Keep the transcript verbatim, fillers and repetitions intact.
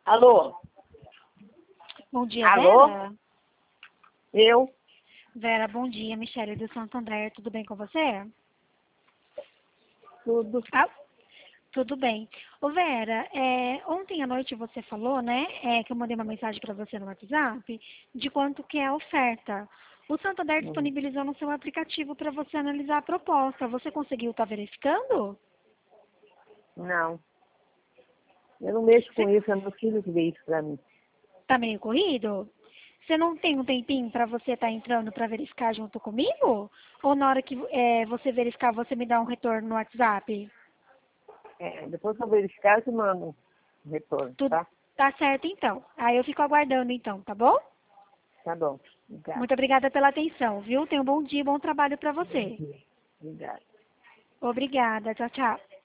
Alô? Bom dia, Alô? Vera. Eu? Vera, bom dia. Michele do Santo André, tudo bem com você? Tudo. Ah, tudo bem. Ô Vera, é, ontem à noite você falou, né, é, que eu mandei uma mensagem para você no WhatsApp, de quanto que é a oferta. O Santo André Hum. disponibilizou no seu aplicativo para você analisar a proposta. Você conseguiu estar verificando? Não. Eu não mexo com Você isso, é meu filho que vê isso pra mim. tá meio corrido? Você não tem um tempinho para você estar entrando para verificar junto comigo? Ou na hora que é, você verificar, você me dá um retorno no WhatsApp? É, depois que eu verificar, eu te mando um retorno, Tudo tá? tá certo então. Aí eu fico aguardando então, tá bom? Tá bom. Obrigada. Muito obrigada pela atenção, viu? Tenha um bom dia e bom trabalho para você. Obrigada. Obrigada. Tchau, tchau.